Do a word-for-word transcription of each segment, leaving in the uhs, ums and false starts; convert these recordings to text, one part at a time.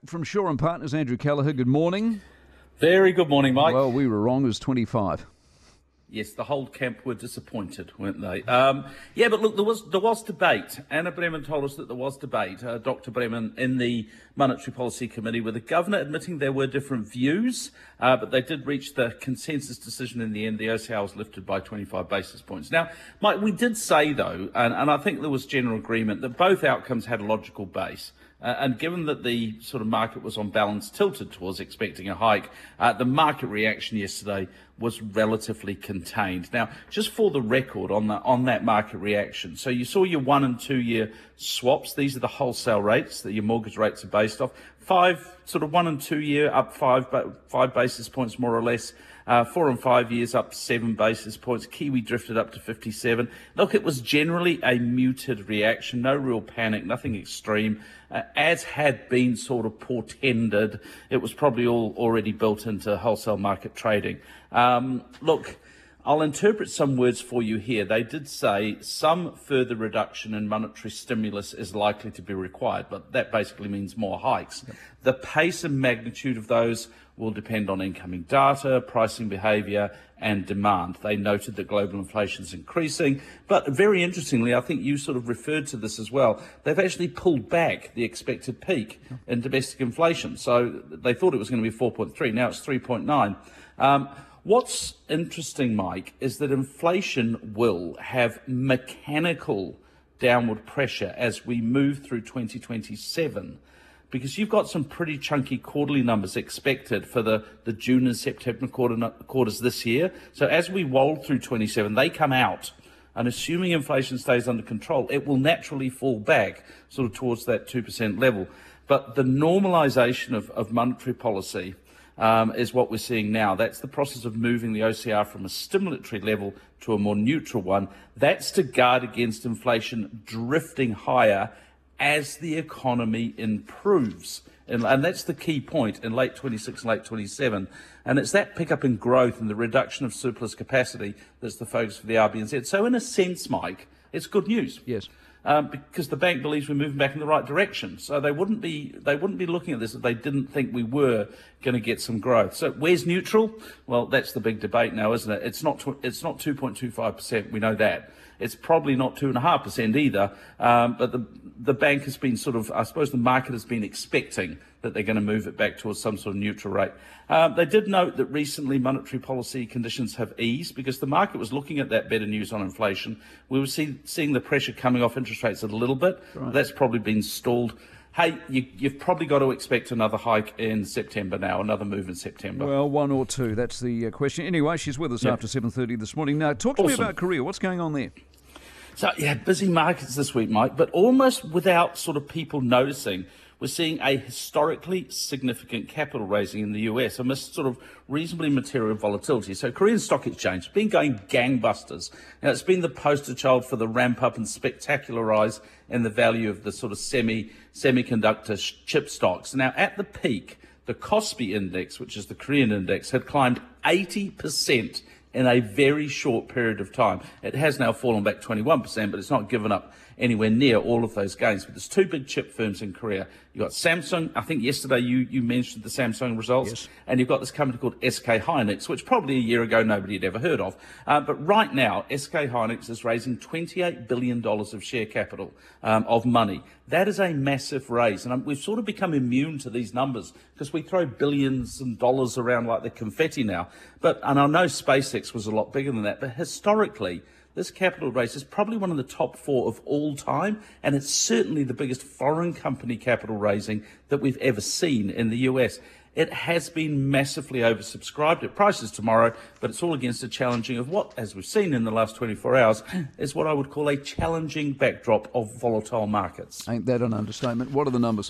from Shaw and Partners, Andrew Callagher. Good morning. Very good morning, Mike. Well, we were wrong. It was twenty-five. Yes, the whole camp were disappointed, weren't they? Um, yeah, but look, there was there was debate. Anna Bremen told us that there was debate, uh, Doctor Bremen, in the Monetary Policy Committee, with the Governor admitting there were different views, uh, but they did reach the consensus decision in the end. The O C R was lifted by twenty-five basis points. Now, Mike, we did say, though, and, and I think there was general agreement, that both outcomes had a logical base. Uh, and given that the sort of market was on balance tilted towards expecting a hike, uh, the market reaction yesterday was relatively contained. Now, just for the record on the, on that market reaction, so you saw your one and two year swaps. These are the wholesale rates that your mortgage rates are based off. Five, sort of one and two year up five, five basis points more or less. Uh, four and five years up seven basis points. Kiwi drifted up to fifty-seven. Look, it was generally a muted reaction, no real panic, nothing extreme. Uh, as had been sort of portended, it was probably all already built into wholesale market trading. Um, look, I'll interpret some words for you here. They did say some further reduction in monetary stimulus is likely to be required, but that basically means more hikes. Yep. The pace and magnitude of those will depend on incoming data, pricing behaviour and demand. They noted that global inflation is increasing, but very interestingly, I think you sort of referred to this as well, they've actually pulled back the expected peak in domestic inflation. So they thought it was going to be four point three, now it's three point nine. Um, What's interesting, Mike, is that inflation will have mechanical downward pressure as we move through twenty twenty-seven, because you've got some pretty chunky quarterly numbers expected for the, the June and September quarter, quarters this year. So as we roll through twenty-seven, they come out, and assuming inflation stays under control, it will naturally fall back sort of towards that two percent level. But the normalisation of, of monetary policy Um, is what we're seeing now. That's the process of moving the O C R from a stimulatory level to a more neutral one. That's to guard against inflation drifting higher as the economy improves. And, and that's the key point in late twenty-six and late twenty-seven. And it's that pickup in growth and the reduction of surplus capacity that's the focus for the R B N Z. So in a sense, Mike, it's good news. Yes. Um, because the bank believes we're moving back in the right direction. So they wouldn't be they wouldn't be looking at this if they didn't think we were going to get some growth. So where's neutral? Well, that's the big debate now, isn't it? It's not tw- it's not two point two five percent. We know that. It's probably not two and a half percent either. Um, but the the bank has been sort of, I suppose, the market has been expecting that they're going to move it back towards some sort of neutral rate. Um, they did note that recently monetary policy conditions have eased because the market was looking at that better news on inflation. We were see, seeing the pressure coming off interest rates a little bit. Right. That's probably been stalled. Hey, you, you've probably got to expect another hike in September now, another move in September. Well, one or two, that's the uh, question. Anyway, she's with us yep. after seven thirty this morning. Now, talk to awesome. me about Korea. What's going on there? So, yeah, busy markets this week, Mike, but almost without sort of people noticing, we're seeing a historically significant capital raising in the U S amidst sort of reasonably material volatility. So Korean Stock Exchange has been going gangbusters. Now, it's been the poster child for the ramp up and spectacular rise in the value of the sort of semi semiconductor sh- chip stocks. Now, at the peak, the Kospi index, which is the Korean index, had climbed eighty percent in a very short period of time. It has now fallen back twenty-one percent, but it's not given up anywhere near all of those gains. But there's two big chip firms in Korea. You've got Samsung. I think yesterday you, you mentioned the Samsung results. Yes. And you've got this company called S K Hynix, which probably a year ago nobody had ever heard of. Uh, but right now, S K Hynix is raising twenty-eight billion dollars of share capital, um, of money. That is a massive raise. And um, we've sort of become immune to these numbers because we throw billions and dollars around like they're confetti now. But, and I know SpaceX was a lot bigger than that, but historically, this capital raise is probably one of the top four of all time, and it's certainly the biggest foreign company capital raising that we've ever seen in the U S. It has been massively oversubscribed. It prices tomorrow, but it's all against a challenging of what, as we've seen in the last twenty-four hours, is what I would call a challenging backdrop of volatile markets. Ain't that an understatement? What are the numbers?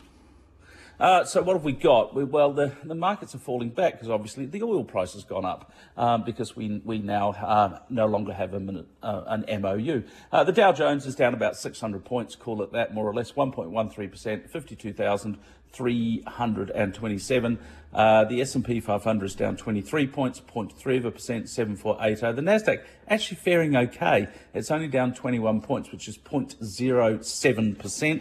Uh, so what have we got? We, well, the, the markets are falling back because obviously the oil price has gone up um, because we we now uh, no longer have a minute, uh, an M O U. Uh, the Dow Jones is down about six hundred points, call it that, more or less, one point one three percent, fifty-two thousand three hundred twenty-seven. Uh, the S and P five hundred is down twenty-three points, zero point three of a percent, seven four eight zero. The Nasdaq actually faring okay. It's only down twenty-one points, which is zero point zero seven percent.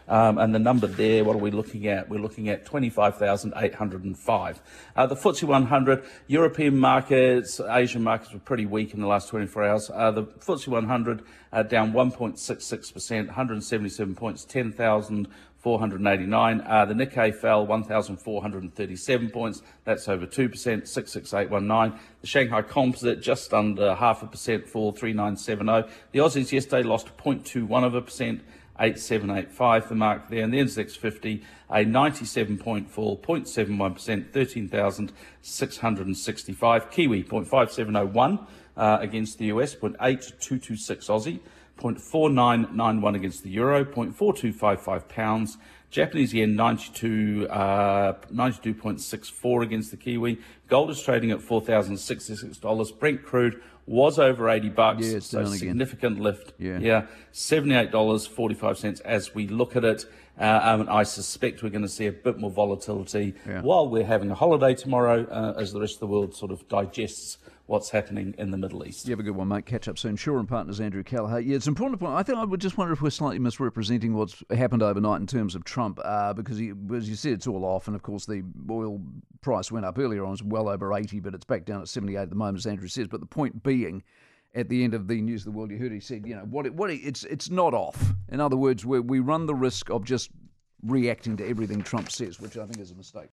Um, and the number there, what are we looking at? We're looking at twenty-five thousand eight hundred five. Uh, the F T S E one hundred, European markets, Asian markets were pretty weak in the last twenty-four hours. Uh, the F T S E one hundred uh, down one point six six percent, one hundred seventy-seven points, ten thousand four hundred eighty-nine. Uh, the Nikkei fell one thousand four hundred thirty-seven points. That's over two percent, six six eight one nine. The Shanghai Composite just under half a percent fall, three nine seven zero. The Aussies yesterday lost zero point two one of a percent, eight seven eight five the mark there. And the N Z X fifty, a ninety-seven point fall, zero point seven one percent, thirteen thousand six hundred sixty-five. Kiwi, zero point five seven zero one uh, against the U S, zero point eight two two six Aussie. zero point four nine nine one against the euro, zero point four two five five pounds. Japanese yen ninety-two, uh, ninety-two point six four against the Kiwi. Gold is trading at four thousand sixty-six dollars. Brent crude was over eighty bucks, yeah, it's so down significant again. lift. Yeah, yeah, seventy-eight dollars and forty-five cents as we look at it. Uh, um, and I suspect we're going to see a bit more volatility yeah. while we're having a holiday tomorrow, uh, as the rest of the world sort of digests what's happening in the Middle East. You have a good one, mate. Catch up soon. Shaw and Partners, Andrew Callagher. Yeah, it's important to point. I think I would just wonder if we're slightly misrepresenting what's happened overnight in terms of Trump, uh, because he, as you said, it's all off, and of course the oil price went up earlier on, it was well over eighty, but it's back down at seventy-eight at the moment, as Andrew says. But the point being, at the end of the News of the World, you heard he said, you know, what it, what it, it's it's not off. In other words, we we run the risk of just reacting to everything Trump says, which I think is a mistake.